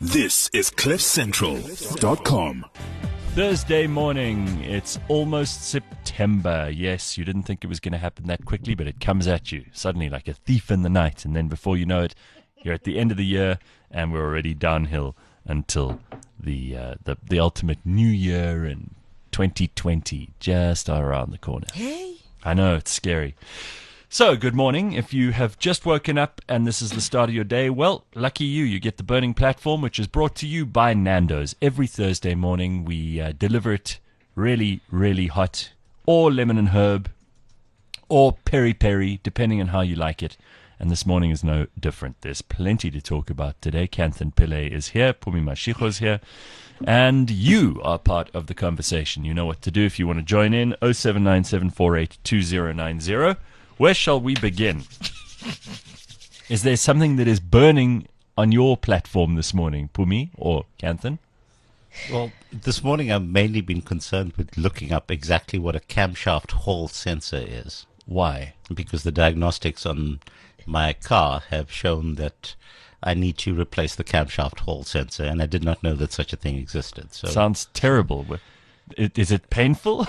This is CliffCentral.com. Thursday morning, it's almost September. Yes, you didn't think it was going to happen that quickly, but it comes at you suddenly like a thief in the night. And then before you know it, you're at the end of the year and we're already downhill until the ultimate new year in 2020, just around the corner. Hey. I know, it's scary. So, good morning. If you have just woken up and this is the start of your day, well, lucky you. You get the Burning Platform, which is brought to you by Nando's. Every Thursday morning, we deliver it really, really hot, or lemon and herb, or peri-peri, depending on how you like it. And this morning is no different. There's plenty to talk about today. Kanthan Pillay is here. Pumi Mashiko is here. And you are part of the conversation. You know what to do if you want to join in. 0797482090. Where shall we begin? Is there something that is burning on your platform this morning, Pumi or Kanthan? Well, this morning I've mainly been concerned with looking up exactly what a camshaft hall sensor is. Why? Because the diagnostics on my car have shown that I need to replace the camshaft hall sensor, and I did not know that such a thing existed. So sounds terrible. Is it painful?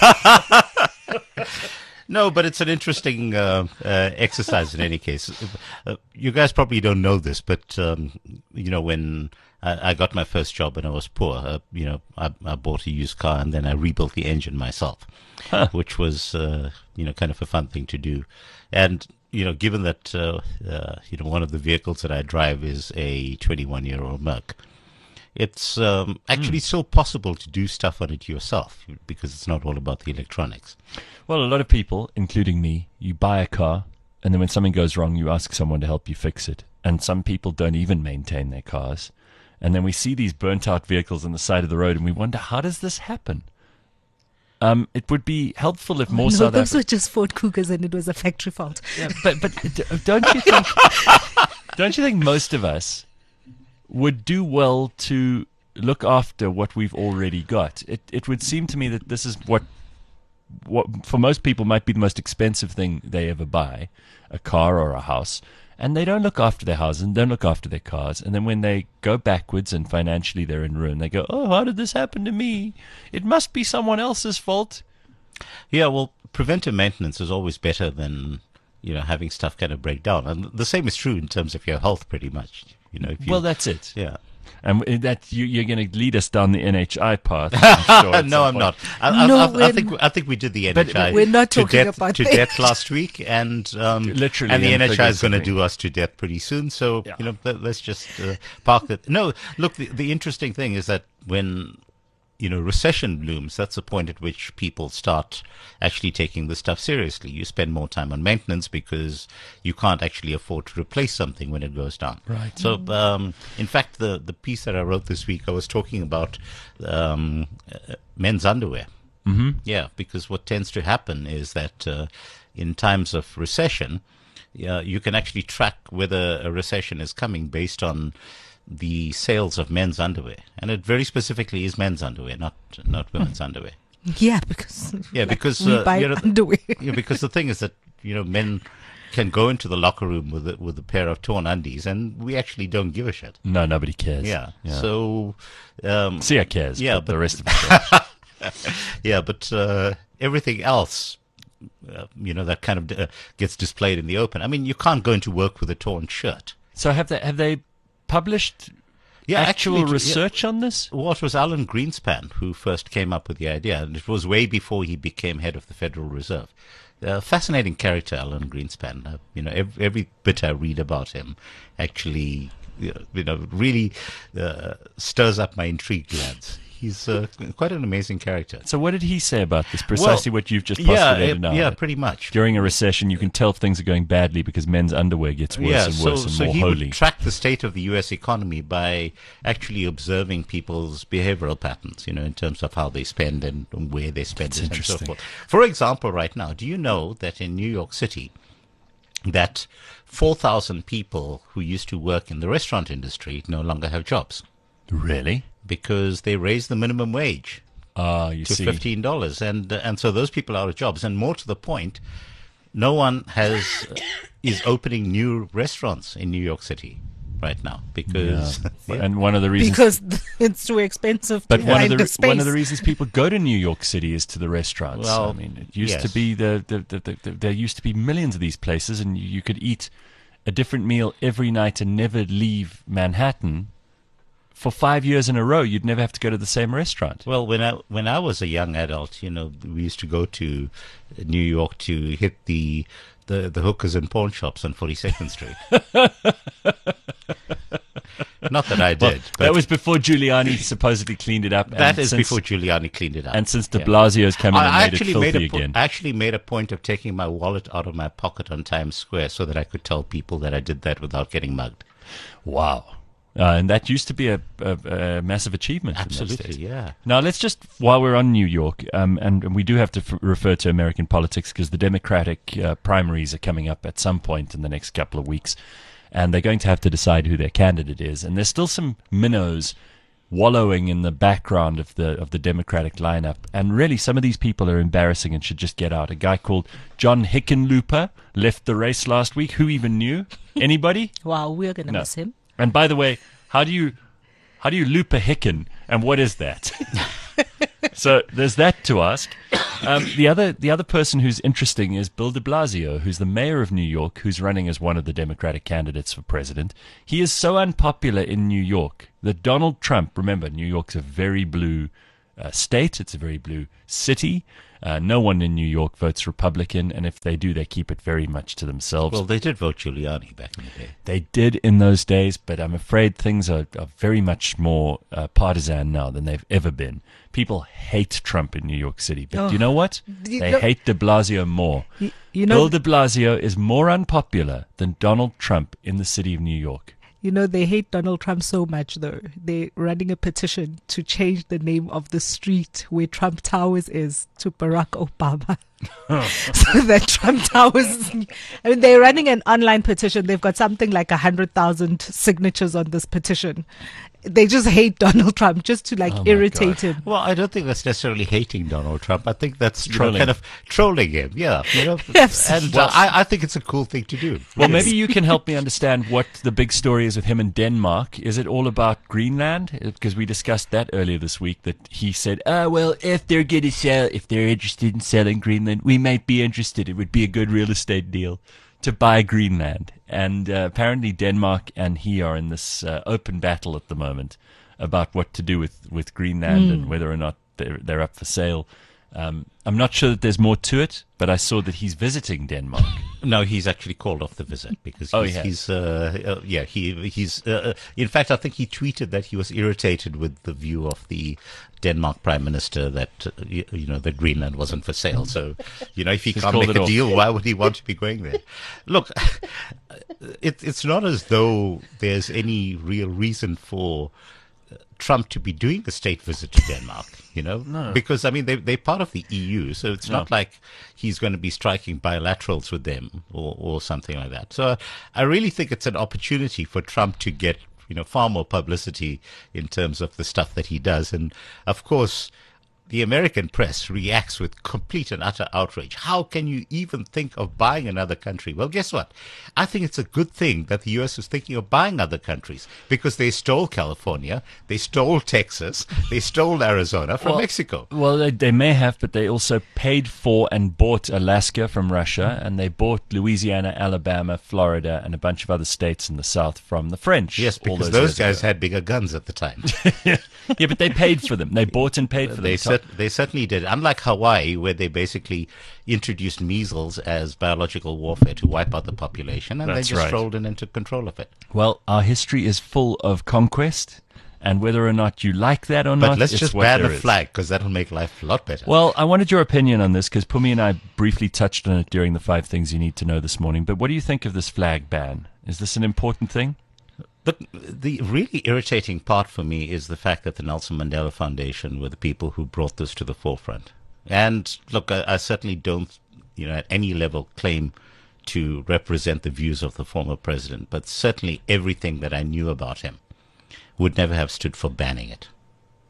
No, but it's an interesting exercise in any case. You guys probably don't know this, but, when I got my first job and I was poor, I bought a used car and then I rebuilt the engine myself, which was, kind of a fun thing to do. And, given that, one of the vehicles that I drive is a 21-year-old Merc, it's actually still possible to do stuff on it yourself because it's not all about the electronics. Well, a lot of people, including me, you buy a car, and then when something goes wrong, you ask someone to help you fix it. And some people don't even maintain their cars. And then we see these burnt-out vehicles on the side of the road, and we wonder, how does this happen? It would be helpful if more South Those were just Ford Cougars, and it was a factory fault. Yeah, but don't you think most of us would do well to look after what we've already got? It would seem to me that this is what for most people might be the most expensive thing they ever buy, a car or a house, and they don't look after their houses and don't look after their cars, and then when they go backwards and financially they're in ruin, they go, oh, how did this happen to me? It must be someone else's fault. Yeah, well, preventive maintenance is always better than having stuff kind of break down, and the same is true in terms of your health, pretty much. Well, that's it. Yeah. And that you're going to lead us down the NHI path. I'm sure no, I'm not. I think we did the NHI. But we're not talking about to death last week, and literally, and the NHI is going to do us to death pretty soon. So let's just park it. No, look, the interesting thing is that when recession looms, that's the point at which people start actually taking this stuff seriously. You spend more time on maintenance because you can't actually afford to replace something when it goes down. Right. So, in fact, the piece that I wrote this week, I was talking about men's underwear. Mm-hmm. Yeah, because what tends to happen is that in times of recession, you can actually track whether a recession is coming based on the sales of men's underwear, and it very specifically is men's underwear, not women's underwear. Yeah, because we buy underwear. Because the thing is that men can go into the locker room with a pair of torn undies, and we actually don't give a shit. No, nobody cares. Yeah. So, Sia cares. Yeah, but the rest of us. Yeah, but everything else, that kind of gets displayed in the open. I mean, you can't go into work with a torn shirt. So have they published actual research on this? Well, it was Alan Greenspan who first came up with the idea, and it was way before he became head of the Federal Reserve. Fascinating character, Alan Greenspan. Every bit I read about him actually, really stirs up my intrigue glands. He's quite an amazing character. So what did he say about this? Precisely what you've just postulated now. Yeah, pretty much. During a recession, you can tell if things are going badly because men's underwear gets worse and worse and more he holy. Would track the state of the U.S. economy by actually observing people's behavioral patterns, in terms of how they spend and where they spend it and so forth. For example, right now, do you know that in New York City, that 4,000 people who used to work in the restaurant industry no longer have jobs? Really? Because they raised the minimum wage to $15, and so those people are out of jobs. And more to the point, no one is opening new restaurants in New York City. right now because and one of the reasons because it's too expensive. But to one of find the space. one of the reasons people go to New York City is to the restaurants. Well, I mean, it used yes. to be there used to be millions of these places, and you could eat a different meal every night and never leave Manhattan. For 5 years in a row, you'd never have to go to the same restaurant. Well, when I was a young adult, we used to go to New York to hit the hookers and pawn shops on 42nd Street. Not that I did. But that was before Giuliani supposedly cleaned it up. That is before Giuliani cleaned it up. And since de Blasio's come in and made it filthy again. I actually made a point of taking my wallet out of my pocket on Times Square so that I could tell people that I did that without getting mugged. Wow. And that used to be a massive achievement. Absolutely, yeah. Now, let's just, while we're on New York, and we do have to refer to American politics because the Democratic primaries are coming up at some point in the next couple of weeks, and they're going to have to decide who their candidate is. And there's still some minnows wallowing in the background of the Democratic lineup. And really, some of these people are embarrassing and should just get out. A guy called John Hickenlooper left the race last week. Who even knew? Anybody? Wow, we're going to miss him. And by the way, how do you loop a Hicken, and what is that? So there's that to ask. The other person who's interesting is Bill de Blasio, who's the mayor of New York, who's running as one of the Democratic candidates for president. He is so unpopular in New York that Donald Trump, remember, New York's a very blue state, it's a very blue city. No one in New York votes Republican, and if they do, they keep it very much to themselves. Well, they did vote Giuliani back in the day. They did in those days, but I'm afraid things are very much more partisan now than they've ever been. People hate Trump in New York City, but you know what? They hate de Blasio more. Bill de Blasio is more unpopular than Donald Trump in the city of New York. You know, they hate Donald Trump so much, though. They're running a petition to change the name of the street where Trump Towers is to Barack Obama. So that Trump Towers... I mean, they're running an online petition. They've got something like 100,000 signatures on this petition. They just hate Donald Trump just to irritate him. Well, I don't think that's necessarily hating Donald Trump. I think that's kind of trolling him. Yeah, Yes. And I think it's a cool thing to do. Well, maybe you can help me understand what the big story is with him in Denmark. Is it all about Greenland? Because we discussed that earlier this week. That he said, well, if they're interested in selling Greenland, we might be interested. It would be a good real estate deal to buy Greenland. And apparently Denmark and he are in this open battle at the moment about what to do with Greenland and whether or not they're up for sale. I'm not sure that there's more to it, but I saw that he's visiting Denmark. No, he's actually called off the visit because he's in fact, I think he tweeted that he was irritated with the view of the Denmark Prime Minister that that Greenland wasn't for sale. So, if he can't make a deal, why would he want to be going there? Look, it's not as though there's any real reason for Trump to be doing a state visit to Denmark, No. Because, I mean, they're part of the EU, so it's not like he's going to be striking bilaterals with them or something like that. So I really think it's an opportunity for Trump to get, far more publicity in terms of the stuff that he does. And, of course, the American press reacts with complete and utter outrage. How can you even think of buying another country? Well, guess what? I think it's a good thing that the U.S. is thinking of buying other countries because they stole California, they stole Texas, they stole Arizona from Mexico. Well, they may have, but they also paid for and bought Alaska from Russia, and they bought Louisiana, Alabama, Florida, and a bunch of other states in the South from the French. Yes, because those guys had bigger guns at the time. Yeah, but they paid for them. They bought and paid for them. They certainly did. Unlike Hawaii, where they basically introduced measles as biological warfare to wipe out the population, and they just strolled in and took control of it. Well, our history is full of conquest, and whether or not you like that or not, but let's just ban the flag, because that'll make life a lot better. Well, I wanted your opinion on this, because Pumi and I briefly touched on it during the 5 Things You Need to Know this morning. But what do you think of this flag ban? Is this an important thing? Look, the really irritating part for me is the fact that the Nelson Mandela Foundation were the people who brought this to the forefront. And look, I certainly don't, at any level claim to represent the views of the former president, but certainly everything that I knew about him would never have stood for banning it.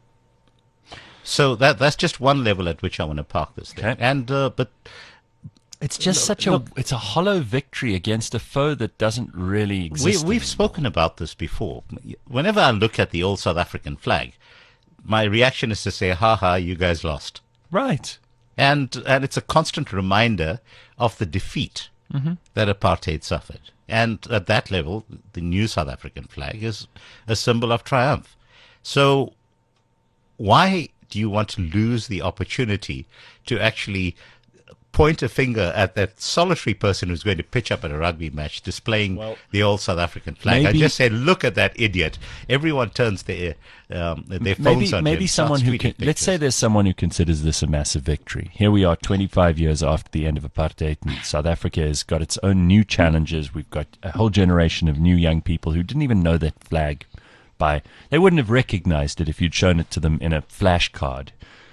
So that's just one level at which I want to park this thing. Okay. And but It's just it's a hollow victory against a foe that doesn't really exist. We've spoken about this before. Whenever I look at the old South African flag, my reaction is to say, "Ha ha, you guys lost." Right. And it's a constant reminder of the defeat that apartheid suffered. And at that level, the new South African flag is a symbol of triumph. So why do you want to lose the opportunity to actually point a finger at that solitary person who's going to pitch up at a rugby match displaying the old South African flag? I just say, look at that idiot. Everyone turns their phones on maybe him, someone who starts can, tweeting let's say pictures. there's someone who considers this a massive victory. Here we are 25 years after the end of apartheid, and South Africa has got its own new challenges. We've got a whole generation of new young people who didn't even know that flag they wouldn't have recognized it if you'd shown it to them in a flashcard.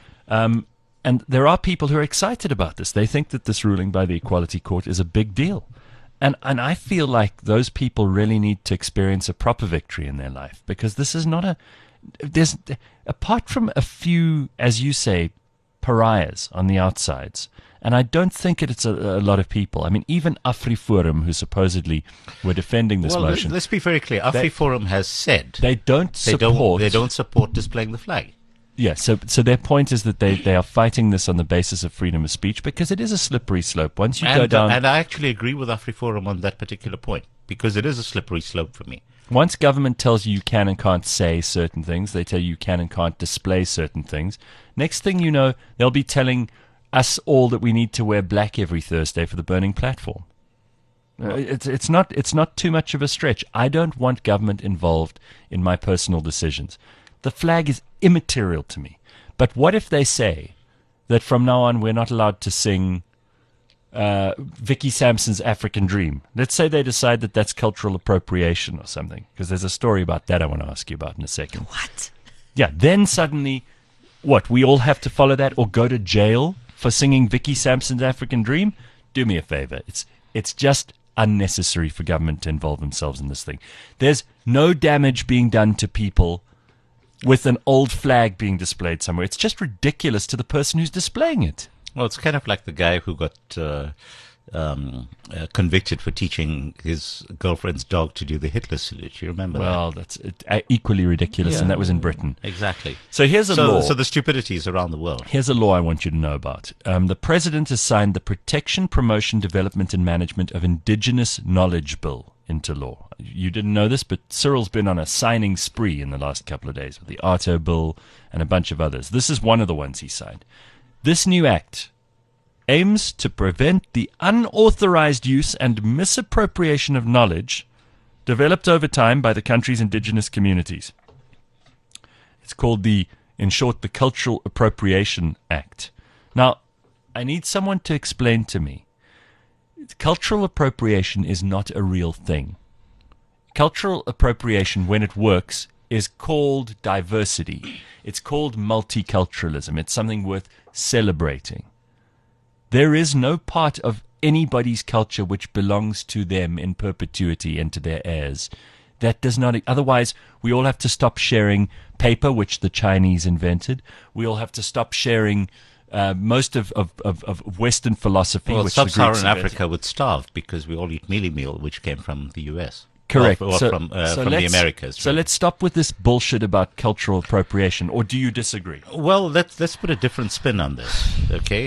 And there are people who are excited about this. They think that this ruling by the Equality Court is a big deal. And I feel like those people really need to experience a proper victory in their life, because this is not there's, apart from a few, as you say, pariahs on the outsides, and I don't think it's a lot of people. I mean, even AfriForum, who supposedly were defending this motion. Let's be very clear. AfriForum has said they don't support displaying the flag. Yeah, so their point is that they are fighting this on the basis of freedom of speech, because it is a slippery slope. Once you go down... And I actually agree with AfriForum on that particular point, because it is a slippery slope for me. Once government tells you can and can't say certain things, they tell you can and can't display certain things, next thing you know, they'll be telling us all that we need to wear black every Thursday for the burning platform. It's not too much of a stretch. I don't want government involved in my personal decisions. The flag is immaterial to me. But what if they say that from now on we're not allowed to sing Vicky Sampson's African Dream? Let's say they decide that that's cultural appropriation or something, because there's a story about that I want to ask you about in a second. What? Yeah, then suddenly, we all have to follow that or go to jail for singing Vicky Sampson's African Dream? Do me a favor. It's just unnecessary for government to involve themselves in this thing. There's no damage being done to people with an old flag being displayed somewhere. It's just ridiculous to the person who's displaying it. Well, it's kind of like the guy who got convicted for teaching his girlfriend's dog to do the Hitler salute. You remember that? Well, that's equally ridiculous, and that was in Britain. Exactly. So here's a law. So the stupidity is around the world. Here's a law I want you to know about. The President has signed the Protection, Promotion, Development and Management of Indigenous Knowledge Bill into law. You didn't know this, but Cyril's been on a signing spree in the last couple of days with the Arto Bill and a bunch of others. This is one of the ones he signed. This new act aims to prevent the unauthorized use and misappropriation of knowledge developed over time by the country's indigenous communities. It's called in short, the Cultural Appropriation Act. Now, I need someone to explain to me. Cultural appropriation is not a real thing. Cultural appropriation, when it works, is called diversity. It's called multiculturalism. It's something worth celebrating. There is no part of anybody's culture which belongs to them in perpetuity and to their heirs. That does not. Otherwise, we all have to stop sharing paper, which the Chinese invented. We all have to stop sharing most of Western philosophy, well, which the Greeks sub-Saharan invented. Africa would starve because we all eat mealie meal, which came from the US. Correct. Or from the Americas. So let's stop with this bullshit about cultural appropriation. Or do you disagree? Well, let's put a different spin on this. Okay.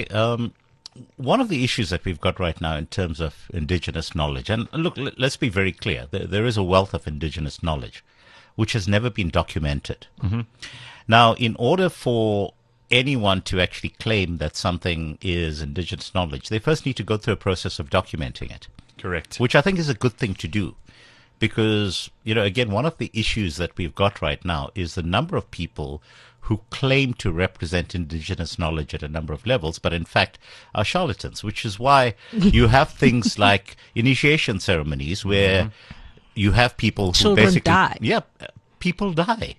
One of the issues that we've got right now in terms of indigenous knowledge, and look, let's be very clear, there is a wealth of indigenous knowledge which has never been documented. Mm-hmm. Now, in order for anyone to actually claim that something is indigenous knowledge, they first need to go through a process of documenting it. Correct. Which I think is a good thing to do. Because, again, one of the issues that we've got right now is the number of people who claim to represent indigenous knowledge at a number of levels, but in fact are charlatans, which is why you have things like initiation ceremonies where you have people who Children basically die. Yeah, people die.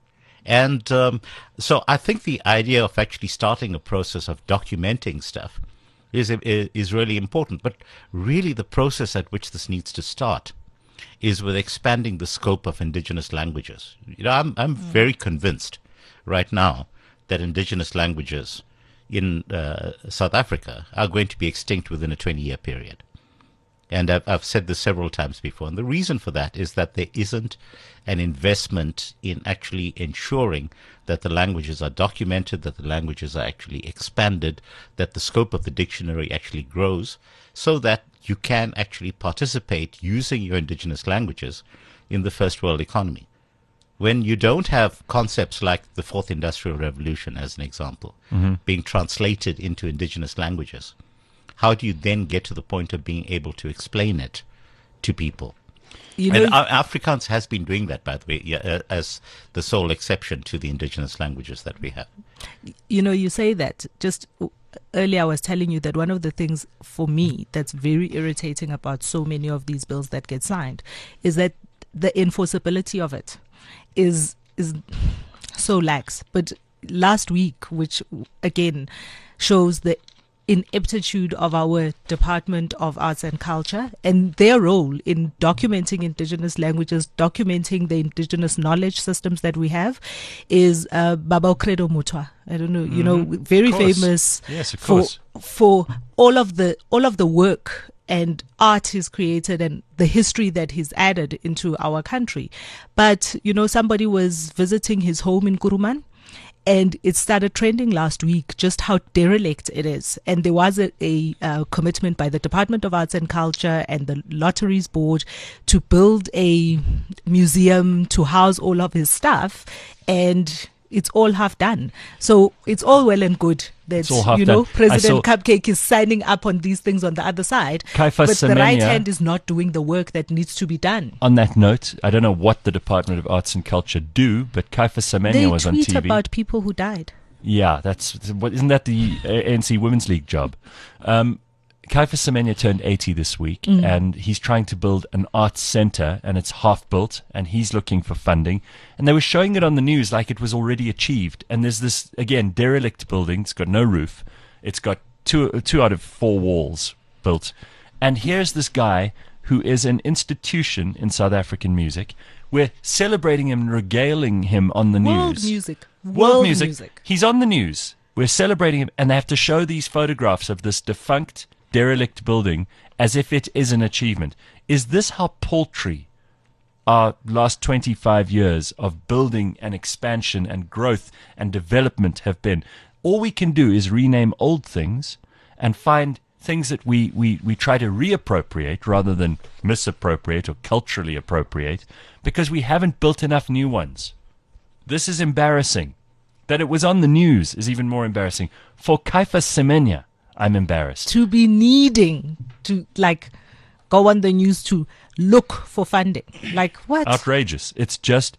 And so I think the idea of actually starting a process of documenting stuff is really important. But really the process at which this needs to start is with expanding the scope of indigenous languages. I'm very convinced right now that indigenous languages, in South Africa are going to be extinct within a 20-year period. And I've said this several times before. And the reason for that is that there isn't an investment in actually ensuring that the languages are documented, that the languages are actually expanded, that the scope of the dictionary actually grows, so that you can actually participate using your indigenous languages in the first world economy. When you don't have concepts like the Fourth Industrial Revolution, as an example, being translated into indigenous languages, how do you then get to the point of being able to explain it to people? You know, And Afrikaans has been doing that, by the way, as the sole exception to the indigenous languages that we have. you say that. Just earlier I was telling you that one of the things for me that's very irritating about so many of these bills that get signed is that the enforceability of it is so lax. But last week, which again shows the ineptitude of our Department of Arts and Culture and their role in documenting indigenous languages, documenting the indigenous knowledge systems that we have, is Baba Credo Mutwa. I don't know, very famous Yes, of course. for all of the work and art he's created and the history that he's added into our country. But, somebody was visiting his home in Kuruman, and it started trending last week just how derelict it is. And there was a commitment by the Department of Arts and Culture and the Lotteries Board to build a museum to house all of his stuff. And it's all half done. So it's all well and good that, It's all half done. President Cupcake is signing up on these things on the other side. Kaifa But the right Semenya- hand is not doing the work that needs to be done. On that note, I don't know what the Department of Arts and Culture do, but Kaifa Semenya They was on tweet TV. about people who died. Yeah, isn't that the ANC Women's League job? Kaifa Semenya turned 80 this week, and he's trying to build an arts center, and it's half built, and he's looking for funding. And they were showing it on the news like it was already achieved. And there's this, again, derelict building. It's got no roof. It's got two out of 4 walls built. And here's this guy who is an institution in South African music. We're celebrating him and regaling him on the World news. music. World music. He's on the news. We're celebrating him, and they have to show these photographs of this defunct, derelict building as if it is an achievement. Is this how paltry our last 25 years of building and expansion and growth and development have been? All we can do is rename old things and find things that we try to reappropriate rather than misappropriate or culturally appropriate, because we haven't built enough new ones. This is embarrassing. That it was on the news is even more embarrassing. For Kaifa Semenya, I'm embarrassed. To be needing to go on the news to look for funding. Like what? Outrageous. It's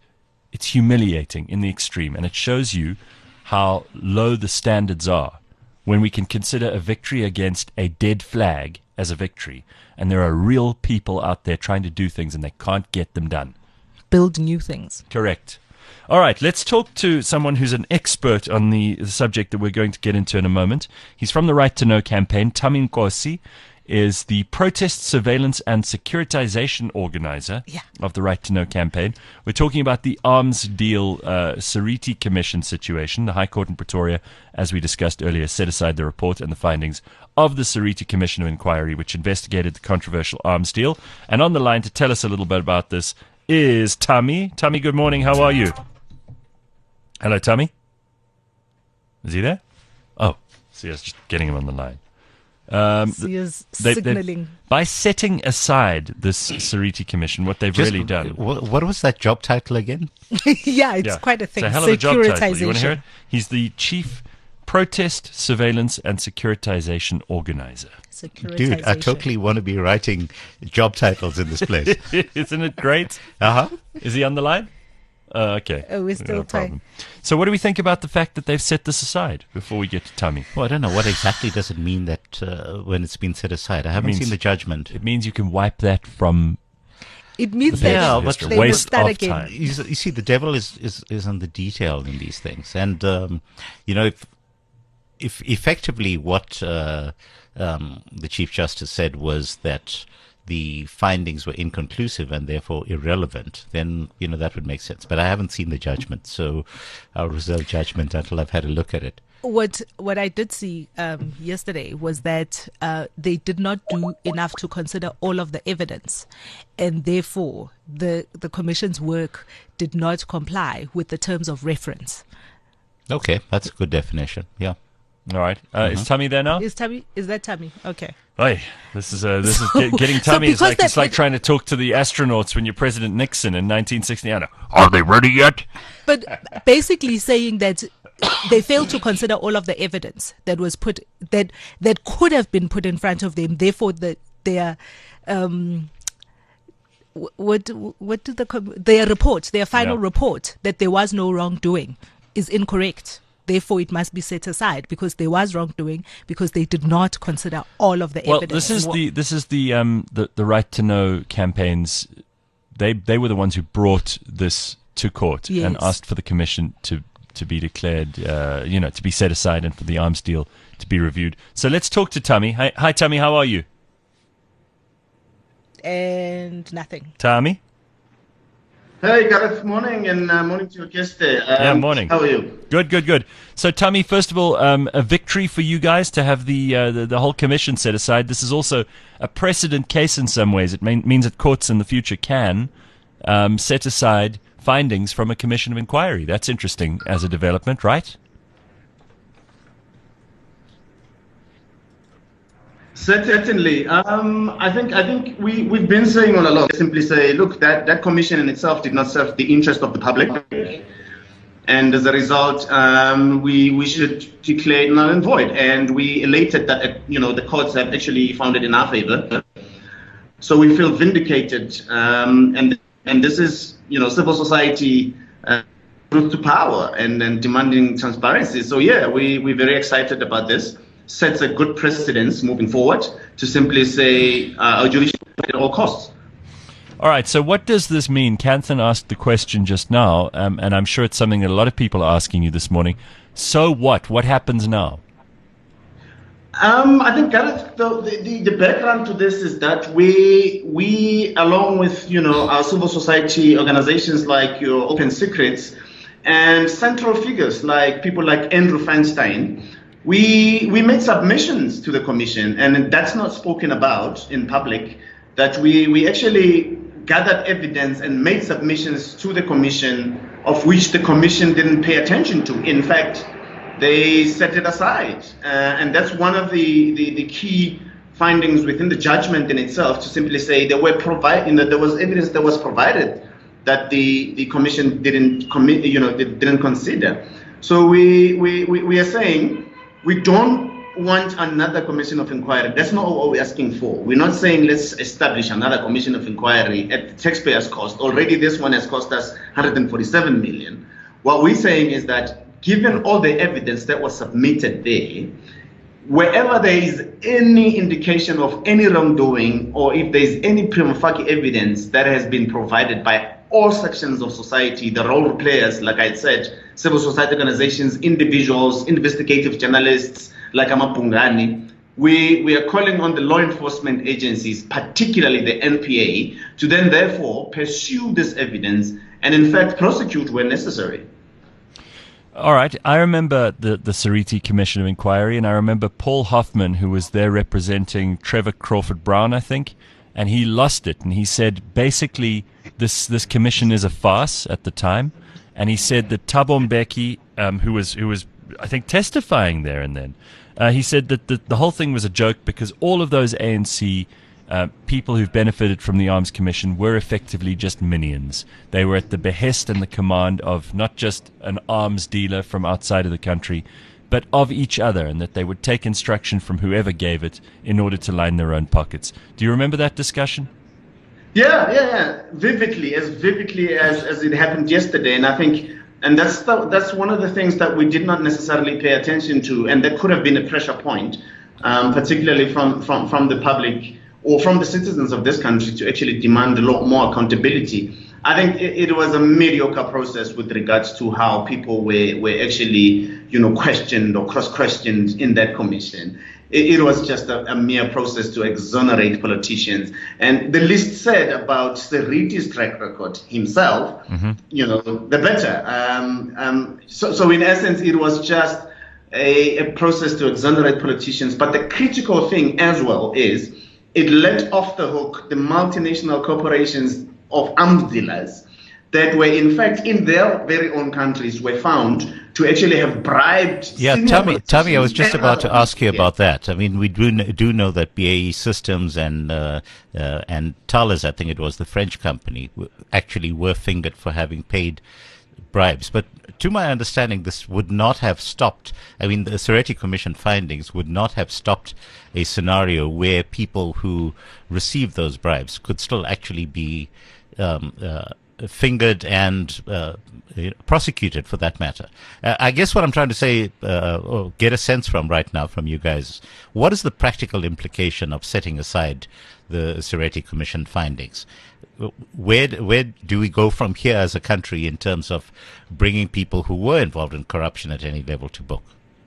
humiliating in the extreme, and it shows you how low the standards are when we can consider a victory against a dead flag as a victory, and there are real people out there trying to do things and they can't get them done. Build new things. Correct. All right, let's talk to someone who's an expert on the subject that we're going to get into in a moment. He's from the Right to Know campaign. Thami Nkosi is the protest, surveillance, and securitization organizer of the Right to Know campaign. We're talking about the arms deal Seriti Commission situation. The High Court in Pretoria, as we discussed earlier, set aside the report and the findings of the Seriti Commission of Inquiry, which investigated the controversial arms deal. And on the line to tell us a little bit about this is Thami. Thami, good morning. How are you? Hello, Thami. Is he there? Oh, see, I was just getting him on the line. He is signaling. By setting aside this Seriti Commission, what they've really done. What was that job title again? Yeah, it's quite a thing. It's a hell of a job title. You want to Securitization. hear it? He's the Chief Protest, Surveillance, and Securitization Organizer. Dude, I totally want to be writing job titles in this place. Isn't it great? Uh-huh. Is he on the line? Okay. Oh, we're still No trying. problem. So what do we think about the fact that they've set this aside before we get to Thami? Well, I don't know. What exactly does it mean that when it's been set aside? I haven't means- seen the judgment. It means you can wipe that from... It means Yeah, that but they will waste start of again. time. You see, the devil is in the detail in these things. And, if effectively what the Chief Justice said was that the findings were inconclusive and therefore irrelevant, then, that would make sense. But I haven't seen the judgment, so I'll reserve judgment until I've had a look at it. What I did see yesterday was that they did not do enough to consider all of the evidence, and therefore the commission's work did not comply with the terms of reference. Okay, that's a good definition. Yeah. All right. Is Tammy there now? Is that Tammy? Okay. Hey, this is getting Tammy. because It's like trying to talk to the astronauts when you're President Nixon in 1969. Are they ready yet? But basically saying that they failed to consider all of the evidence that was that could have been put in front of them. Therefore, their final report that there was no wrongdoing is incorrect. Therefore, it must be set aside because there was wrongdoing because they did not consider all of the evidence. Well, this is the Right to Know campaigns. They were the ones who brought this to court and asked for the commission to be declared, to be set aside and for the arms deal to be reviewed. So let's talk to Tammy. Hi, Tammy. How are you? And nothing. Tammy? Hey, Gareth, morning, and morning to your guest there. Morning. How are you? Good. So, Tammy, first of all, a victory for you guys to have the whole commission set aside. This is also a precedent case in some ways. It means that courts in the future can set aside findings from a commission of inquiry. That's interesting as a development, right? Certainly. I think we've been saying all along, simply say, look, that commission in itself did not serve the interest of the public. And as a result, we should declare it null and void. And we elated that, the courts have actually found it in our favor. So we feel vindicated. And this is, civil society truth to power and demanding transparency. So, we're very excited about this. Sets a good precedence moving forward to simply say our judiciary at all costs. All right, so what does this mean? Kanthan asked the question just now, and I'm sure it's something that a lot of people are asking you this morning. So what? What happens now? I think, Gareth, the background to this is that we along with, our civil society organizations like your Open Secrets and central figures like people like Andrew Feinstein, we made submissions to the commission, and that's not spoken about in public, that we actually gathered evidence and made submissions to the commission of which the commission didn't pay attention to. In fact, they set it aside. And that's one of the key findings within the judgment in itself, to simply say there was evidence that was provided that the commission didn't consider. So we are saying, we don't want another commission of inquiry. That's not what we're asking for. We're not saying let's establish another commission of inquiry at the taxpayers' cost. Already this one has cost us 147 million. What we're saying is that given all the evidence that was submitted there, wherever there is any indication of any wrongdoing, or if there is any prima facie evidence that has been provided by all sections of society, the role players, like I said, civil society organizations, individuals, investigative journalists like Amapungani, we are calling on the law enforcement agencies, particularly the NPA, to then therefore pursue this evidence and in fact prosecute where necessary. All right. I remember the Sariti Commission of Inquiry, and I remember Paul Hoffman, who was there representing Trevor Crawford Brown, I think, and he lost it. And he said, basically, this commission is a farce at the time. And he said that Thabo Mbeki, who was, I think, testifying there and then, he said that the whole thing was a joke because all of those ANC people who've benefited from the Arms Commission were effectively just minions. They were at the behest and the command of not just an arms dealer from outside of the country, but of each other, and that they would take instruction from whoever gave it in order to line their own pockets. Do you remember that discussion? Yeah. Vividly as it happened yesterday. And I think, and that's one of the things that we did not necessarily pay attention to, and that could have been a pressure point, particularly from the public or from the citizens of this country, to actually demand a lot more accountability. I think it was a mediocre process with regards to how people were actually, questioned or cross-questioned in that commission. It was just a mere process to exonerate politicians. And the list said about Seriti's track record himself, the better. So in essence, it was just a process to exonerate politicians. But the critical thing as well is it let off the hook the multinational corporations of arms dealers that were in fact in their very own countries were found to actually have bribed. Yeah, Tommy, I was just about to ask you about that. I mean, we do know that BAE Systems and Thales, I think it was the French company, actually were fingered for having paid bribes. But to my understanding, this would not have stopped. I mean, the Soretti Commission findings would not have stopped a scenario where people who received those bribes could still actually be fingered and prosecuted for that matter. I guess what I'm trying to say, or get a sense from right now from you guys, what is the practical implication of setting aside the Soretti Commission findings? Where do we go from here as a country in terms of bringing people who were involved in corruption at any level to book?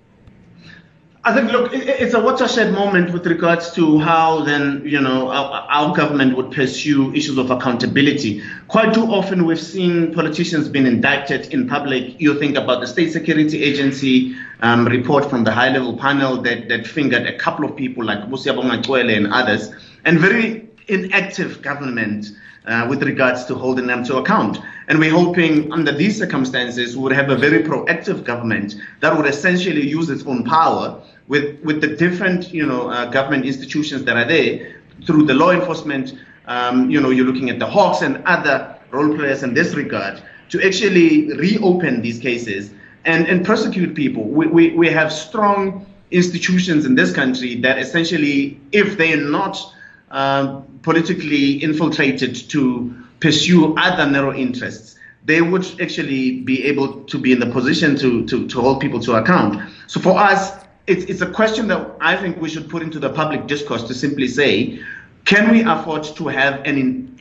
I think, look, it's a watershed moment with regards to how then, our government would pursue issues of accountability. Quite too often we've seen politicians being indicted in public. You think about the State Security Agency report from the high-level panel that fingered a couple of people like Busiyabonga Cwele and others, and very inactive government with regards to holding them to account. And we're hoping under these circumstances we would have a very proactive government that would essentially use its own power with the different, government institutions that are there through the law enforcement. You're looking at the Hawks and other role players in this regard to actually reopen these cases and prosecute people. We have strong institutions in this country that essentially, if they are not politically infiltrated to pursue other narrow interests, they would actually be able to be in the position to hold people to account. So for us, it's a question that I think we should put into the public discourse to simply say, can we afford to have an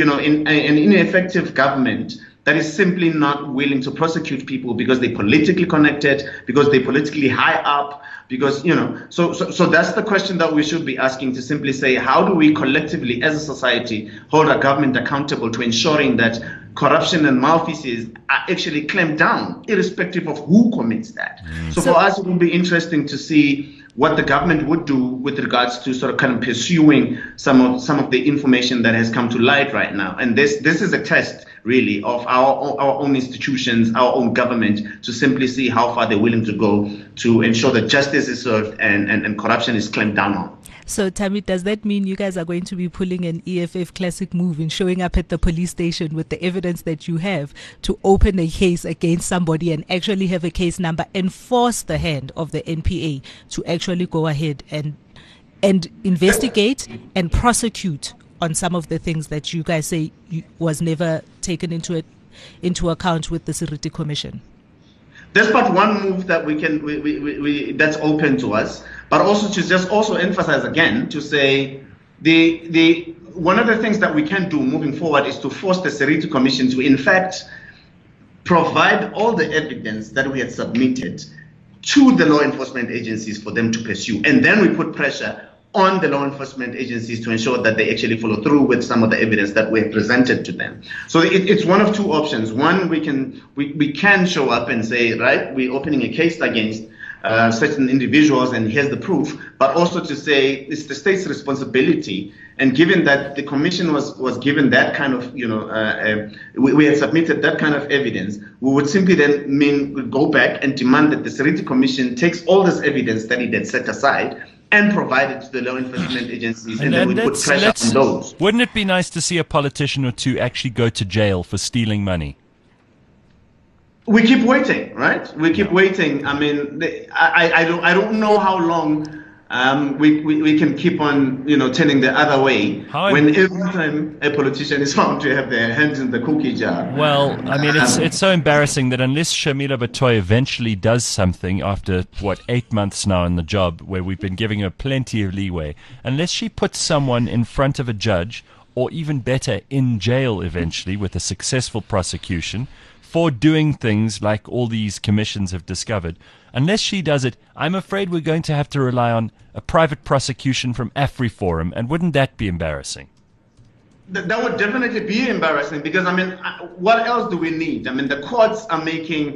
ineffective government that is simply not willing to prosecute people because they're politically connected, because they're politically high up, because, so that's the question that we should be asking, to simply say, how do we collectively as a society hold our government accountable to ensuring that corruption and malfeasance are actually clamped down, irrespective of who commits that. So for us, it will be interesting to see what the government would do with regards to sort of kind of pursuing some of the information that has come to light right now. And this is a test, really, of our own institutions, our own government, to simply see how far they're willing to go to ensure that justice is served and corruption is clamped down on. So, Tammy, does that mean you guys are going to be pulling an EFF classic move and showing up at the police station with the evidence that you have to open a case against somebody and actually have a case number and force the hand of the NPA to actually go ahead and investigate and prosecute on some of the things that you guys say was never taken into account with the Soretti Commission? There's but one move that we that's open to us, but also to just also emphasize again to say the one of the things that we can do moving forward is to force the Soretti Commission to in fact provide all the evidence that we had submitted to the law enforcement agencies for them to pursue, and then we put pressure on the law enforcement agencies to ensure that they actually follow through with some of the evidence that we have presented to them. So it's one of two options. One, we can show up and say, right, we're opening a case against certain individuals and here's the proof, but also to say it's the state's responsibility. And given that the commission was given that kind of, we had submitted that kind of evidence, we would simply then go back and demand that the Soretti Commission takes all this evidence that it had set aside and provide it to the law enforcement agencies, and then we put pressure on those. Wouldn't it be nice to see a politician or two actually go to jail for stealing money? We keep waiting, right? We keep waiting. I mean, I don't know how long we can keep on, turning the other way when every time a politician is found to have their hands in the cookie jar. Well, I mean, it's so embarrassing that unless Shamila Batoy eventually does something after, 8 months now in the job, where we've been giving her plenty of leeway, unless she puts someone in front of a judge, or even better, in jail eventually with a successful prosecution, for doing things like all these commissions have discovered, unless she does it, I'm afraid we're going to have to rely on a private prosecution from AfriForum, and wouldn't that be embarrassing? That would definitely be embarrassing because, what else do we need? The courts are making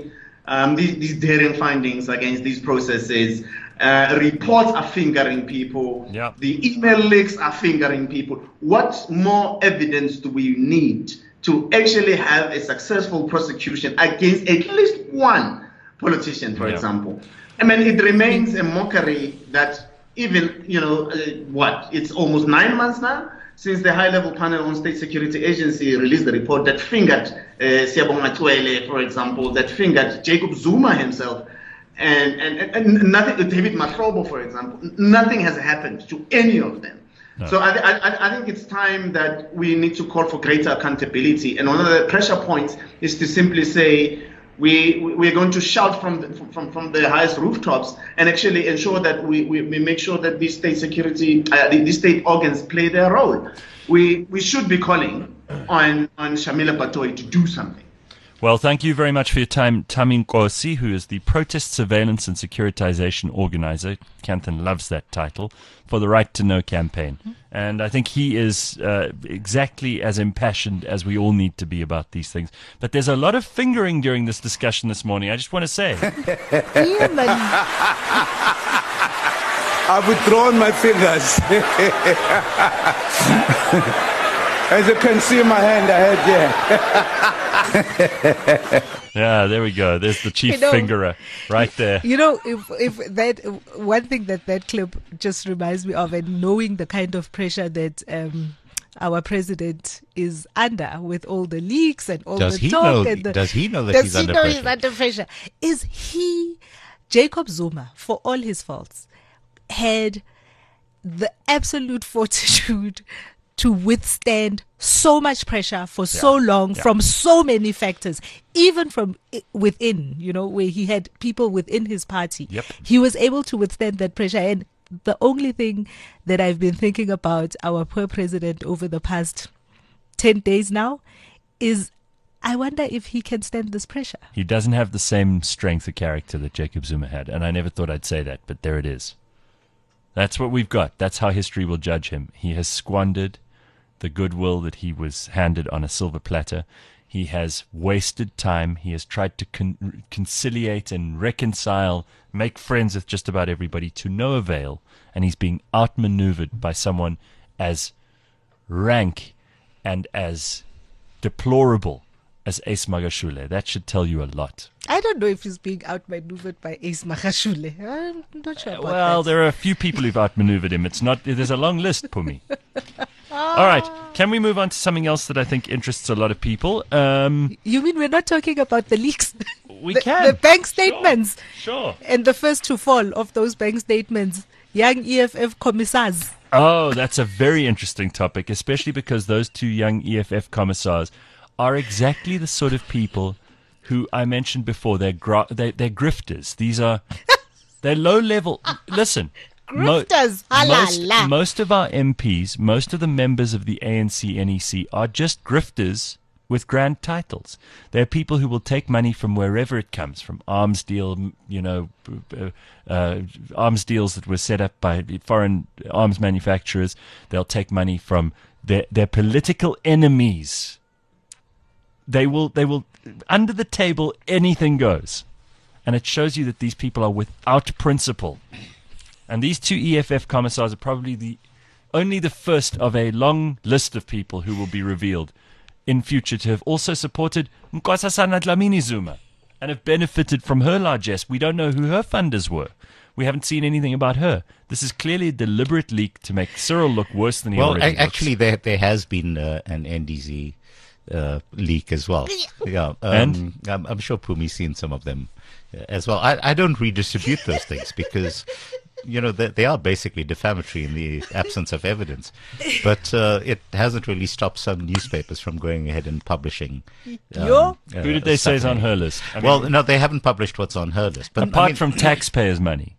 these daring findings against these processes. Reports are fingering people. Yeah. The email leaks are fingering people. What more evidence do we need to actually have a successful prosecution against at least one politician, for example? I mean, it remains a mockery that even, it's almost 9 months now since the high-level panel on State Security Agency released the report that fingered Siyabonga Cwele, for example, that fingered Jacob Zuma himself, and nothing, David Mahlobo, for example, nothing has happened to any of them. No. So I think it's time that we need to call for greater accountability. And one of the pressure points is to simply say, we're going to shout from the highest rooftops and actually ensure that we make sure that these state security, these state organs play their role. We should be calling on Shamila Batohi to do something. Well, thank you very much for your time, Tami Nkosi, who is the Protest Surveillance and Securitization Organizer. Kanthan loves that title, for the Right to Know campaign. And I think he is exactly as impassioned as we all need to be about these things. But there's a lot of fingering during this discussion this morning, I just want to say. I've withdrawn my fingers. As you can see my hand ahead here. Yeah, there we go. There's the chief fingerer right there. If that one thing that clip just reminds me of, and knowing the kind of pressure that our president is under with all the leaks and all the talk. Does he know that he's under pressure? He's under pressure? Is Jacob Zuma, for all his faults, had the absolute fortitude to withstand so much pressure for so long from so many factors, even from within, where he had people within his party. Yep. He was able to withstand that pressure. And the only thing that I've been thinking about our poor president over the past 10 days now is, I wonder if he can stand this pressure. He doesn't have the same strength of character that Jacob Zuma had. And I never thought I'd say that, but there it is. That's what we've got. That's how history will judge him. He has squandered the goodwill that he was handed on a silver platter. He has wasted time. He has tried to conciliate and reconcile, make friends with just about everybody to no avail. And he's being outmaneuvered by someone as rank and as deplorable as Ace Magashule. That should tell you a lot. I don't know if he's being outmaneuvered by Ace Magashule. I'm not sure about well, that. There are a few people who've outmaneuvered him. There's a long list, Pumi. All right. Can we move on to something else that I think interests a lot of people? You mean we're not talking about the leaks? We can. The bank statements. Sure. And the first to fall of those bank statements, young EFF commissars. Oh, that's a very interesting topic, especially because those two young EFF commissars are exactly the sort of people who I mentioned before. They're grifters. They're low level. Listen. Grifters, most of our MPs, most of the members of the ANC NEC are just grifters with grand titles. They're people who will take money from wherever it comes, from arms deal, arms deals that were set up by foreign arms manufacturers. They'll take money from their political enemies. They will under the table, anything goes. And it shows you that these people are without principle. And these two EFF commissars are probably only the first of a long list of people who will be revealed in future to have also supported Nkosazana Dlamini Zuma and have benefited from her largesse. We don't know who her funders were. We haven't seen anything about her. This is clearly a deliberate leak to make Cyril look worse than he already looks. Well, actually, there has been an NDZ leak as well. Yeah, and I'm sure Pumi's seen some of them as well. I don't redistribute those things because they are basically defamatory in the absence of evidence. But it hasn't really stopped some newspapers from going ahead and publishing. Who did they say is on her list? No, they haven't published what's on her list. But apart from taxpayers' money.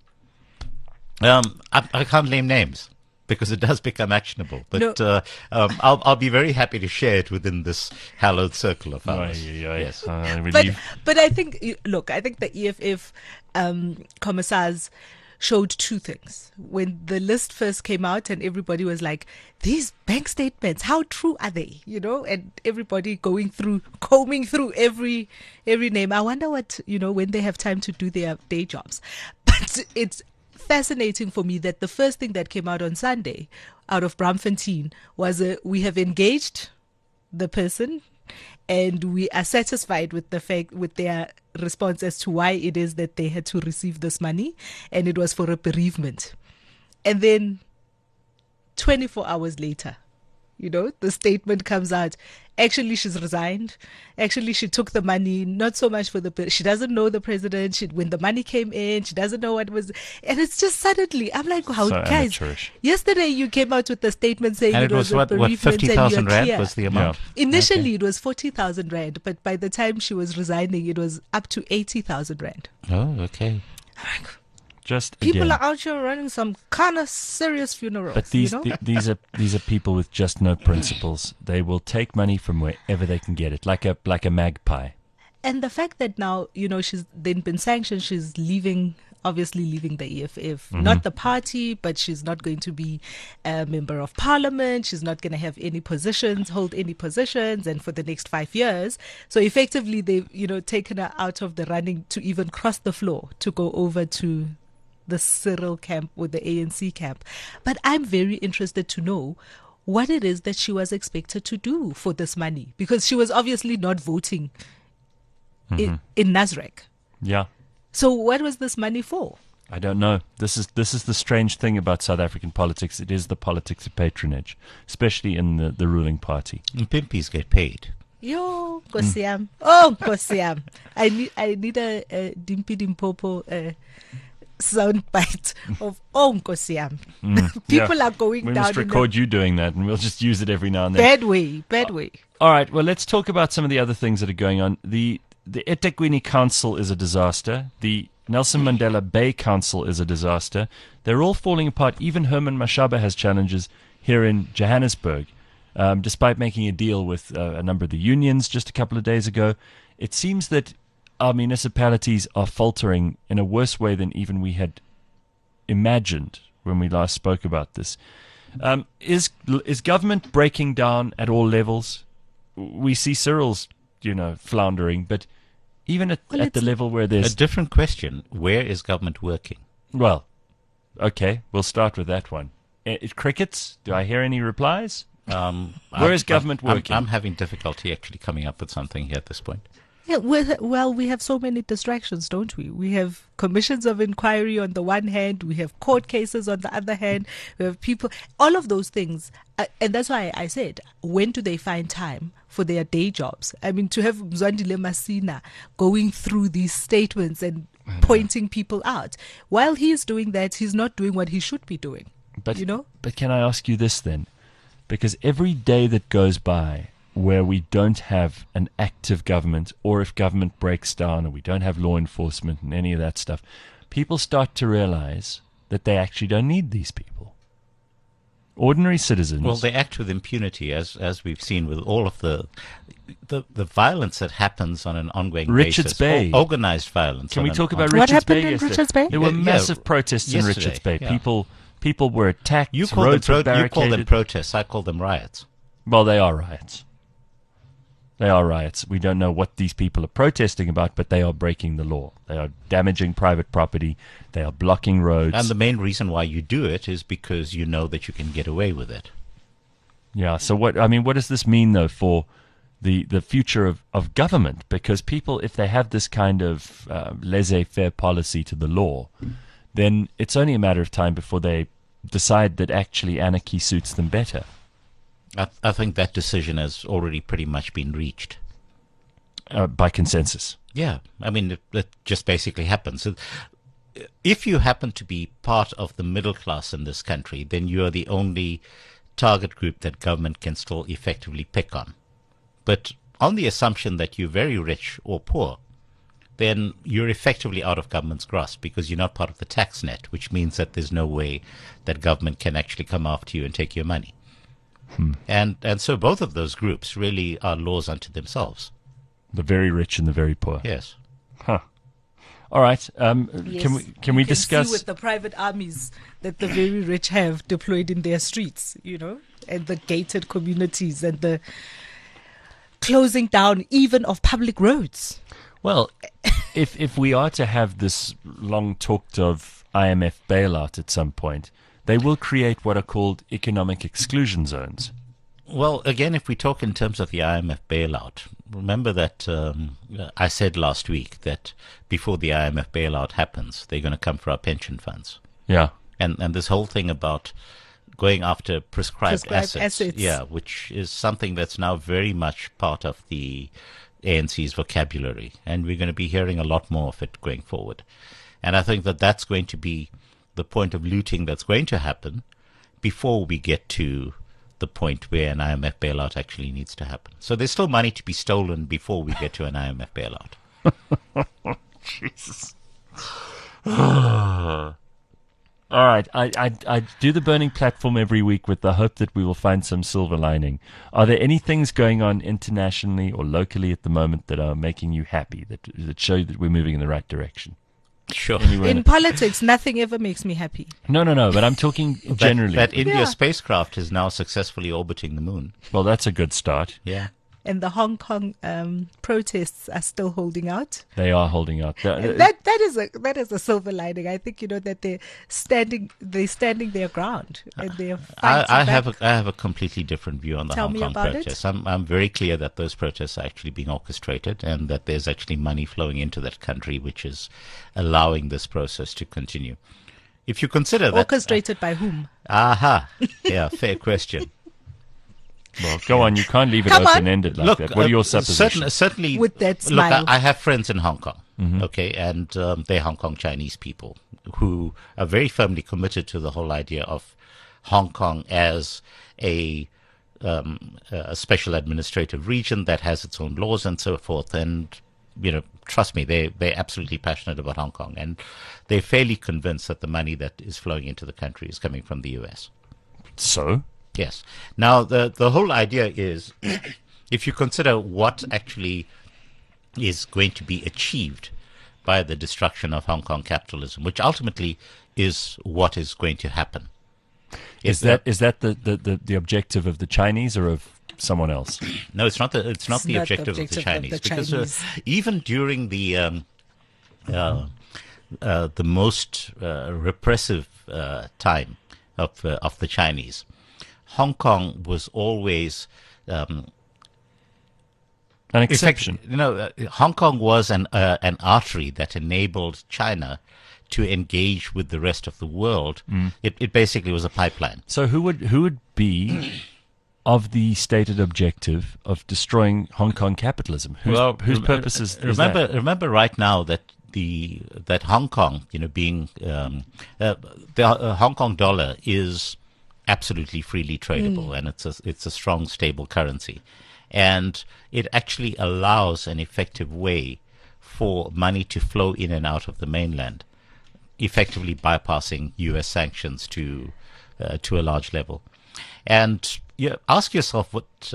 I can't name names because it does become actionable. But I'll be very happy to share it within this hallowed circle of ours. Yes. But I think, I think the EFF commissars showed two things. When the list first came out and everybody was like, these bank statements, how true are they? You know, and everybody combing through every name. I wonder what, when they have time to do their day jobs. But it's fascinating for me that the first thing that came out on Sunday out of Braamfontein was we have engaged the person and we are satisfied with their response as to why it is that they had to receive this money, and it was for a bereavement. And then 24 hours later, the statement comes out. Actually, she's resigned. Actually, she took the money, not so much she doesn't know the president. When the money came in, she doesn't know what was, and it's just suddenly, I'm like, how, So guys, amateurish. yesterday you came out with the statement saying And it was what a bereavement 50,000 and you're rand clear. was the amount. Initially, it was 40,000 rand, but by the time she was resigning, it was up to 80,000 rand. Oh, okay. Just People again. are out here running some kind of serious funerals. But these you know? these are people with just no principles. They will take money from wherever they can get it, like a magpie. And the fact that now, she's then been sanctioned, she's obviously leaving the EFF, not the party, but she's not going to be a member of parliament. She's not going to have hold any positions, and for the next 5 years. So effectively, they've, taken her out of the running to even cross the floor to go over to the Cyril camp or the ANC camp. But I'm very interested to know what it is that she was expected to do for this money, because she was obviously not voting in Nasrec. Yeah. So what was this money for? I don't know. This is the strange thing about South African politics. It is the politics of patronage, especially in the ruling party. And pimpies get paid. Yo, Nkosi yam. Oh, Nkosi yam. I need a Dimpi Dimpopo sound bite of oh, Nkosi yam. People Yeah. are going We down must in record you doing that, and we'll just use it every now and a then. bad way. All right. Well, let's talk about some of the other things that are going on. The eThekwini Council is a disaster. The Nelson Mandela Bay Council is a disaster. They're all falling apart. Even Herman Mashaba has challenges here in Johannesburg. Despite making a deal with a number of the unions just a couple of days ago, it seems that our municipalities are faltering in a worse way than even we had imagined when we last spoke about this. Is government breaking down at all levels? We see Cyril's, floundering, but even at the level where A there's different question. Where is government working? well, okay, we'll start with that one. Crickets? Do I hear any replies? Where is government working? I'm having difficulty actually coming up with something here at this point. Yeah, well, we have so many distractions, don't we? We have commissions of inquiry on the one hand, we have court cases on the other hand, we have people, all of those things. And that's why I said, when do they find time for their day jobs? I mean, to have Mzwandile Masina going through these statements and pointing people out. While he is doing that, he's not doing what he should be doing. But You know? But can I ask you this then? Because every day that goes by where we don't have an active government, or if government breaks down or we don't have law enforcement and any of that stuff, people start to realize that they actually don't need these people. Ordinary citizens. Well, they act with impunity, as we've seen with all of the violence that happens on an ongoing Richards basis. Bay. Organized violence. Can we talk about What Richards happened Bay in yesterday? Richards Bay? There were Yeah, massive protests in yesterday, Richards Bay. yeah. People were attacked. You call them roads were you call them barricaded. protests. I call them riots. Well, they are riots. They are riots. We don't know what these people are protesting about, but they are breaking the law. They are damaging private property. They are blocking roads. And the main reason why you do it is because you know that you can get away with it. Yeah. So what does this mean though for the future of government? Because people, if they have this kind of laissez-faire policy to the law, then it's only a matter of time before they decide that actually anarchy suits them better. I think that decision has already pretty much been reached. By consensus. Yeah, I mean, it just basically happens. If you happen to be part of the middle class in this country, then you are the only target group that government can still effectively pick on. But on the assumption that you're very rich or poor, then you're effectively out of government's grasp because you're not part of the tax net, which means that there's no way that government can actually come after you and take your money. And so both of those groups really are laws unto themselves. The very rich and the very poor. Yes. Huh. All right. Yes. Can we You can discuss? see with the private armies that the very rich have deployed in their streets, and the gated communities and the closing down even of public roads. Well, if we are to have this long talked of IMF bailout at some point, they will create what are called economic exclusion zones. Well, again, if we talk in terms of the IMF bailout, remember that I said last week that before the IMF bailout happens, they're going to come for our pension funds. Yeah. And this whole thing about going after prescribed assets, assets. which is something that's now very much part of the ANC's vocabulary. And we're going to be hearing a lot more of it going forward. And I think that that's going to be the point of looting that's going to happen before we get to the point where an IMF bailout actually needs to happen. So there's still money to be stolen before we get to an IMF bailout. Jesus. All right. I do the burning platform every week with the hope that we will find some silver lining. Are there any things going on internationally or locally at the moment that are making you happy, that show that we're moving in the right direction? Sure. In politics, nothing ever makes me happy. No, but I'm talking generally. That India Yeah. spacecraft is now successfully orbiting the moon. Well, that's a good start. Yeah. And the Hong Kong protests are still holding out. They are holding out. That is a silver lining. I think that they're standing their ground and they're fighting I back. have a completely different view on the Tell Hong me Kong about it. protests. I'm very clear that those protests are actually being orchestrated and that there's actually money flowing into that country which is allowing this process to continue. If you consider that... Orchestrated by whom? Aha. Yeah, fair question. Well, go on. You can't leave it Come on. open-ended like that. What are your suppositions? Certainly, With that look, smile. I have friends in Hong Kong, okay, and they're Hong Kong Chinese people who are very firmly committed to the whole idea of Hong Kong as a special administrative region that has its own laws and so forth. And trust me, they're absolutely passionate about Hong Kong, and they're fairly convinced that the money that is flowing into the country is coming from the US. So? Yes. Now, the whole idea is, if you consider what actually is going to be achieved by the destruction of Hong Kong capitalism, which ultimately is what is going to happen. Is that the objective of the Chinese or of someone else? No, it's not the not the objective of the Chinese. Because even during the most repressive time of the Chinese, Hong Kong was always An exception. Hong Kong was an artery that enabled China to engage with the rest of the world. It basically was a pipeline. So who would be of the stated objective of destroying Hong Kong capitalism? Whose purpose is that? Remember right now that that Hong Kong, being the Hong Kong dollar is absolutely freely tradable, and it's a strong, stable currency, and it actually allows an effective way for money to flow in and out of the mainland, effectively bypassing U.S. sanctions to a large level. And ask yourself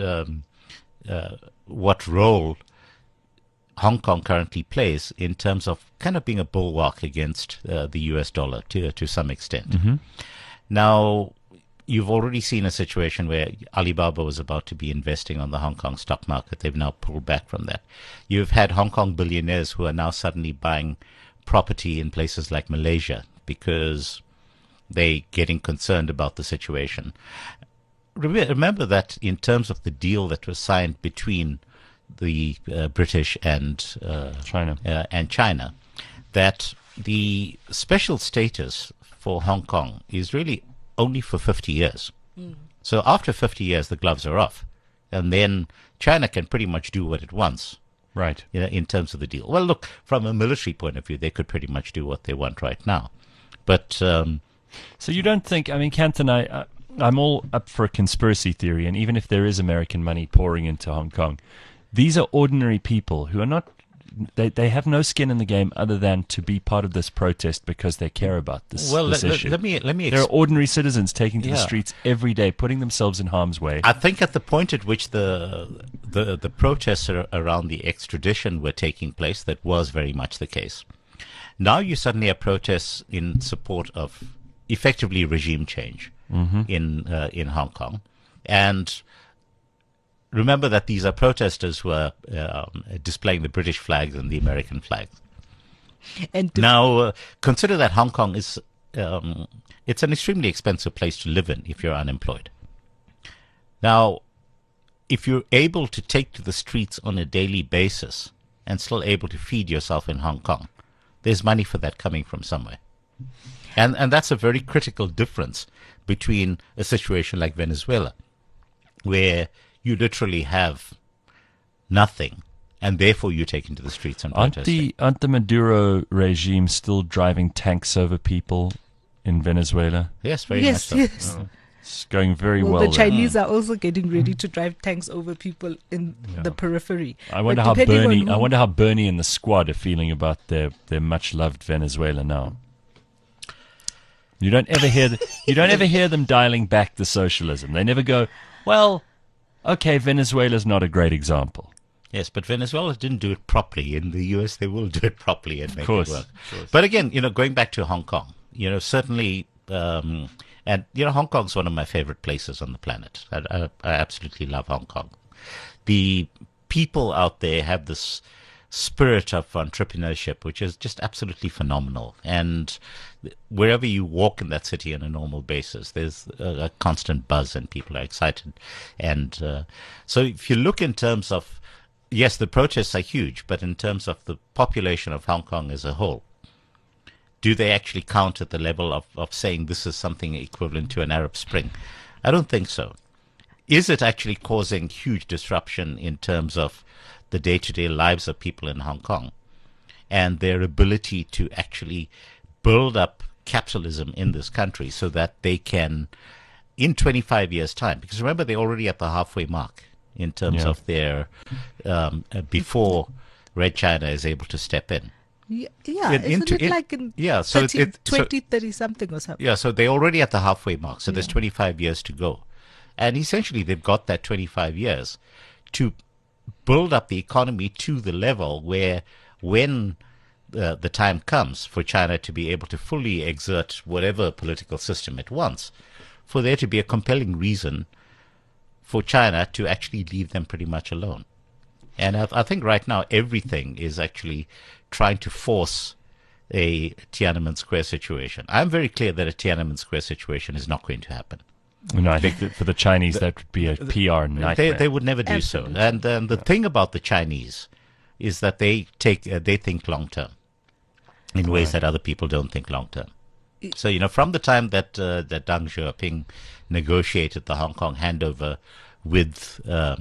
what role Hong Kong currently plays in terms of kind of being a bulwark against the U.S. dollar to some extent. Now, you've already seen a situation where Alibaba was about to be investing on the Hong Kong stock market. They've now pulled back from that. You've had Hong Kong billionaires who are now suddenly buying property in places like Malaysia because they're getting concerned about the situation. Remember that in terms of the deal that was signed between the British and China, that the special status for Hong Kong is really only for 50 years. So after 50 years, the gloves are off. And then China can pretty much do what it wants. Right. In terms of the deal. Well, look, from a military point of view, they could pretty much do what they want right now. But... so you don't think... I mean, Canton, I'm all up for a conspiracy theory, and even if there is American money pouring into Hong Kong, these are ordinary people who are not... They have no skin in the game other than to be part of this protest because they care about this issue. Let me there are ordinary citizens taking to the streets every day, putting themselves in harm's way. I think at the point at which the protests around the extradition were taking place, that was very much the case. Now you suddenly have protests in support of effectively regime change in Hong Kong. And remember that these are protesters who are displaying the British flags and the American flag. And Now, consider that Hong Kong is it's an extremely expensive place to live in if you're unemployed. Now, if you're able to take to the streets on a daily basis and still able to feed yourself in Hong Kong, there's money for that coming from somewhere. And that's a very critical difference between a situation like Venezuela, where you literally have nothing, and therefore you take into the streets and protest. Aren't the Maduro regime still driving tanks over people in Venezuela? Yes, very yes, much so. yes. It's going very well. The there. Chinese are also getting ready to drive tanks over people in the periphery. I wonder But how depending on Bernie. who- I wonder how Bernie and the squad are feeling about their much loved Venezuela now. You don't ever hear them dialing back the socialism. They never go, well, okay, Venezuela's not a great example. Yes, but Venezuela didn't do it properly. In the US, they will do it properly and make course, it work. of course. But again, going back to Hong Kong, certainly, and Hong Kong's one of my favorite places on the planet. I absolutely love Hong Kong. The people out there have this spirit of entrepreneurship, which is just absolutely phenomenal. And wherever you walk in that city on a normal basis, there's a constant buzz and people are excited. And so if you look in terms of, yes, the protests are huge, but in terms of the population of Hong Kong as a whole, do they actually count at the level of saying this is something equivalent to an Arab Spring? I don't think so. Is it actually causing huge disruption in terms of the day-to-day lives of people in Hong Kong and their ability to actually build up capitalism in this country so that they can, in 25 years' time, because remember, they're already at the halfway mark in terms of their, before Red China is able to step in. Yeah, It- isn't into it it- like in yeah, so 30, it- so- 20, 30 something or something? Yeah, so they're already at the halfway mark. So there's 25 years to go. And essentially, they've got that 25 years to build up the economy to the level where when the time comes for China to be able to fully exert whatever political system it wants, for there to be a compelling reason for China to actually leave them pretty much alone. And I think right now everything is actually trying to force a Tiananmen Square situation. I'm very clear that a Tiananmen Square situation is not going to happen. No, I think that for the Chinese that would be a PR nightmare. They would never do so. And the thing about the Chinese is that they think long term in ways that other people don't think long term. So from the time that that Deng Xiaoping negotiated the Hong Kong handover with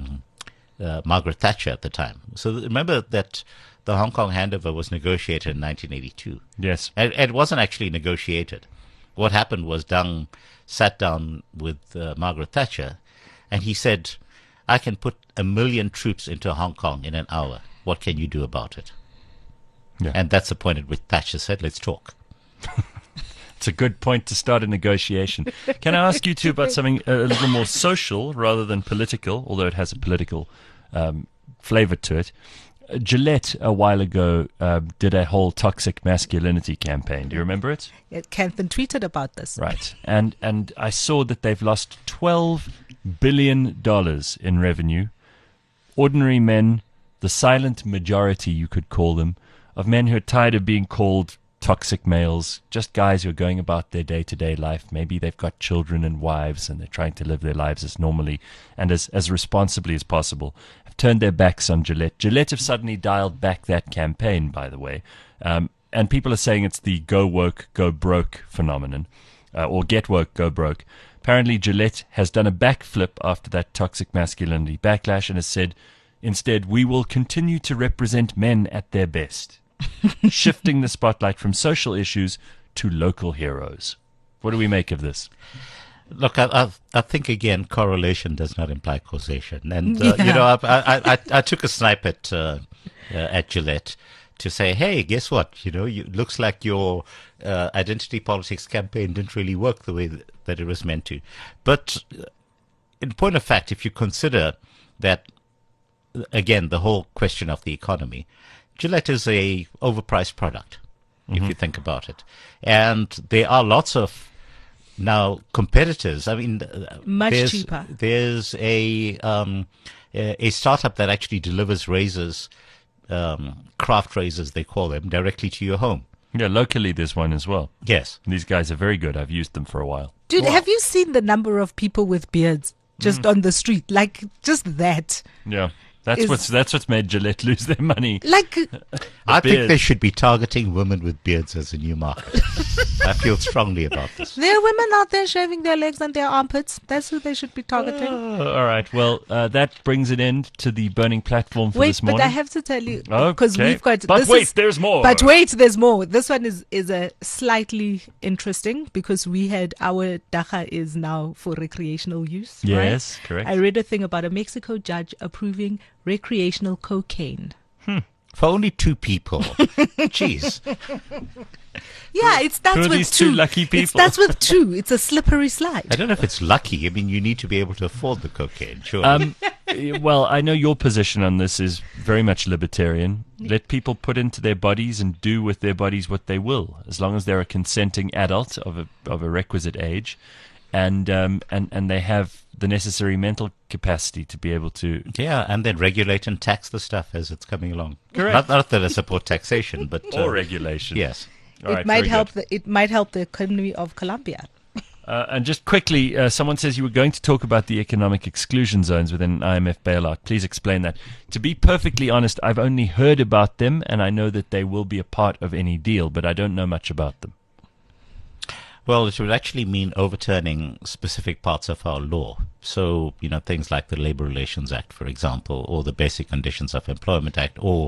Margaret Thatcher at the time. So remember that the Hong Kong handover was negotiated in 1982. Yes. And it wasn't actually negotiated. What happened was Deng sat down with Margaret Thatcher and he said, I can put 1 million troops into Hong Kong in an hour. What can you do about it? Yeah. And that's the point at which Thatcher said, let's talk. It's a good point to start a negotiation. Can I ask you too about something a little more social rather than political, although it has a political flavor to it? Gillette a while ago did a whole toxic masculinity campaign. Do you remember it? Yeah, Kanthan tweeted about this. Right. And I saw that they've lost $12 billion in revenue. Ordinary men, the silent majority, you could call them, of men who are tired of being called toxic males, just guys who are going about their day-to-day life. Maybe they've got children and wives and they're trying to live their lives as normally and as responsibly as possible, have turned their backs on Gillette. Gillette have suddenly dialed back that campaign, by the way. And people are saying it's the go woke, go broke phenomenon, or get woke, go broke. Apparently Gillette has done a backflip after that toxic masculinity backlash and has said, instead, we will continue to represent men at their best. Shifting the spotlight from social issues to local heroes. What do we make of this? Look, I think again, correlation does not imply causation, and I took a snipe at Gillette to say, hey, guess what? It looks like your identity politics campaign didn't really work the way that it was meant to. But in point of fact, if you consider that, again, the whole question of the economy, Gillette is a overpriced product. if you think about it. And there are lots of now competitors. I mean, Much cheaper. There's a startup that actually delivers razors, craft razors they call them, directly to your home. Yeah, locally there's one as well. Yes. These guys are very good. I've used them for a while. Dude, have you seen the number of people with beards just on the street? Like, just that. Yeah. That's what's made Gillette lose their money. Like, I think they beards. should be targeting women with beards as a new market. I feel strongly about this. there are women out there shaving their legs and their armpits. That's who they should be targeting. All right. Well, that brings an end to the burning platform for Wait, this morning. but I have to tell you, because Okay. we've got... But this wait, is- there's more. But wait, there's more. This one is a slightly interesting because we had our dacha is now for recreational use. Yes, right? correct. I read a thing about a Mexico judge approving recreational cocaine. For only 2 people. Jeez. Yeah, it starts Who are with these two lucky It people? starts with 2. It's a slippery slide. I don't know if it's lucky. I mean, you need to be able to afford the cocaine, sure. Well, I know your position on this is very much libertarian. Let people put into their bodies and do with their bodies what they will, as long as they're a consenting adult of a requisite age, and they have the necessary mental capacity to be able to. Yeah, and then regulate and tax the stuff as it's coming along. Correct. Not that I support taxation, but Or regulation. yes. All right, It might very help good. it might help the economy of Colombia. And just quickly, someone says you were going to talk about the economic exclusion zones within IMF bailout. Please explain that. To be perfectly honest, I've only heard about them, and I know that they will be a part of any deal, but I don't know much about them. Well, it would actually mean overturning specific parts of our law. So, things like the Labor Relations Act, for example, or the Basic Conditions of Employment Act, or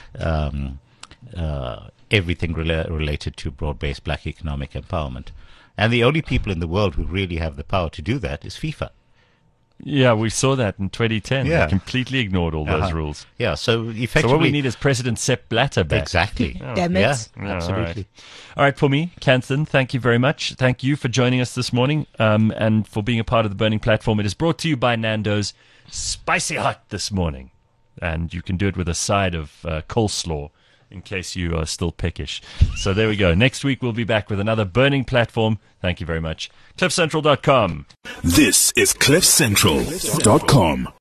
everything related to broad-based black economic empowerment. And the only people in the world who really have the power to do that is FIFA. Yeah, we saw that in 2010. Yeah. They completely ignored all those Uh-huh. rules. Yeah, so effectively... So what we need is President Sepp Blatter back. Exactly. Damn it. Yeah, Yeah, absolutely. All right, for me, Canthan, thank you very much. Thank you for joining us this morning and for being a part of the Burning Platform. It is brought to you by Nando's Spicy Hot this morning. And you can do it with a side of coleslaw in case you are still peckish. So there we go. Next week, we'll be back with another Burning Platform. Thank you very much. CliffCentral.com. This is CliffCentral.com.